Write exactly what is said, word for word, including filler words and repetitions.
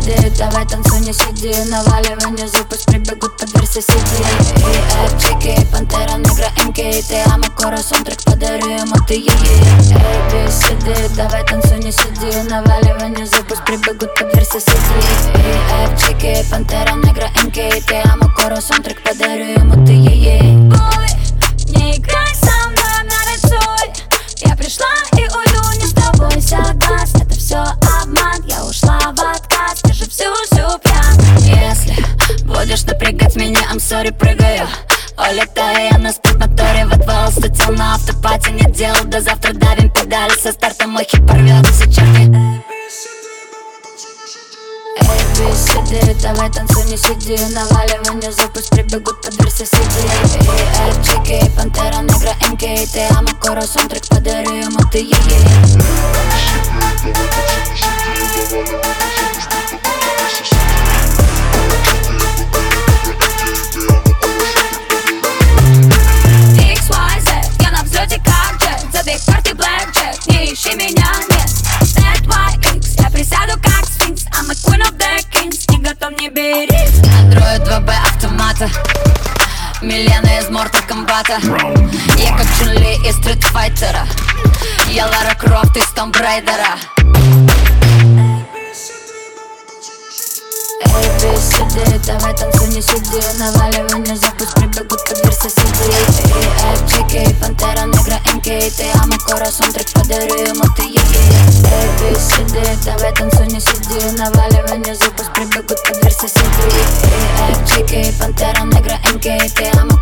сиди, давай танцуй, не сиди. Наваливай внизу, пусть прибегут под дверь соседи. И эпчики, пантера, негра, эмки. Te amo, corazón, трек подарю ему, ты ей. Эй, би си ди, давай танцуй, не сиди. Наваливай внизу, пусть прибегут под дверь соседи. И эпчики, пантера, негра, эмки. Te amo, corazón, трек подарю ему, ты ей. Ой, не играй со мной, нарисуй. Я пришла и уйду, не с тобой соглас. Это все обман, я ушла в отказ. Ты же всю-всю пьян. Если будешь напрягать меня, I'm sorry, прыгаю. Улетаю я на спидмоторе в отвал. Статил на автопате, не делал. До завтра давим педали, со старта мой хип порвется. Сейчас эй, би си ди, давай танцуй, не сиди. Наваливай внизу, пусть прибегут под дверь соседи. И эпчики, пантера, негра, эмки. Te amo, corazón, трек подарю ему, ты ей. икс уай зет, я на взлете как джет. Забей карты блэкджек, не ищи меня, нет. зет уай икс, я присяду как сфинкс. I'm a queen of the kings, не готов, не бери. Андроид два бэ автомата, Милена из Mortal Kombat'а. Я как Чун Ли из Street Fighter'а. Я Лара Крофт из Tomb Raider'а. Эй, би си ди, давай танцуй, не сиди. Наваливай внизу, пусть прибегут под дверь соседи. И эпчики, пантера, негра, эмки. Te amo, corazón, трек подарю ему, ты ей. Эй, би си ди, давай танцуй, не сиди. Наваливай внизу, пусть прибегут под дверь соседи. И эпчики, пантера, негра, эмки. Te amo,